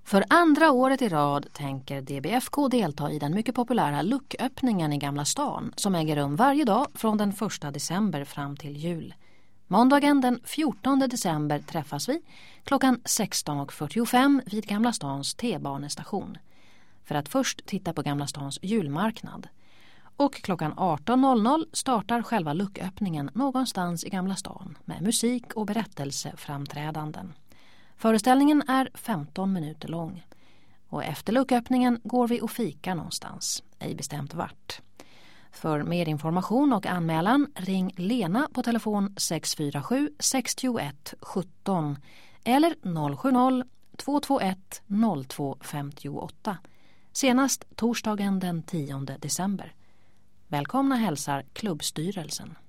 För andra året i rad tänker DBFK delta i den mycket populära lucköppningen i Gamla stan som äger rum varje dag från den 1 december fram till jul. Måndagen den 14 december träffas vi klockan 16:45 vid Gamla stans T-banestation för att först titta på Gamla stans julmarknad. Och klockan 18:00 startar själva lucköppningen någonstans i Gamla stan med musik och berättelseframträdanden. Föreställningen är 15 minuter lång. Och efter lucköppningen går vi och fikar någonstans, ej bestämt vart. För mer information och anmälan ring Lena på telefon 647 61 17 eller 070 221 0258. Senast torsdagen den 10 december. Välkomna hälsar klubbstyrelsen.